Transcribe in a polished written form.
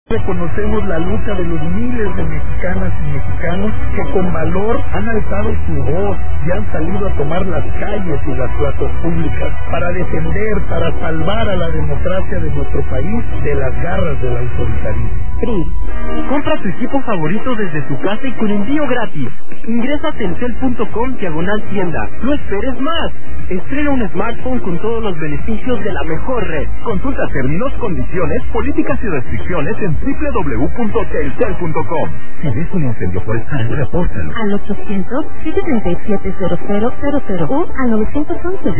Reconocemos la lucha de los miles de mexicanas y mexicanos que con valor han alzado su voz y han salido a tomar las calles y las plazas públicas para defender, para salvar a la democracia de nuestro país de las garras del autoritarismo. PRI. Compra tu equipo favorito desde tu casa y con envío gratis. Ingresa a telcel.com/tienda. No esperes más. Estrena un smartphone con todos los beneficios de la mejor red. Consulta términos, condiciones, políticas y restricciones en www.telcel.com. Si ves un incendio forestal, repórtalo. Al 800-737-0000 o al 911.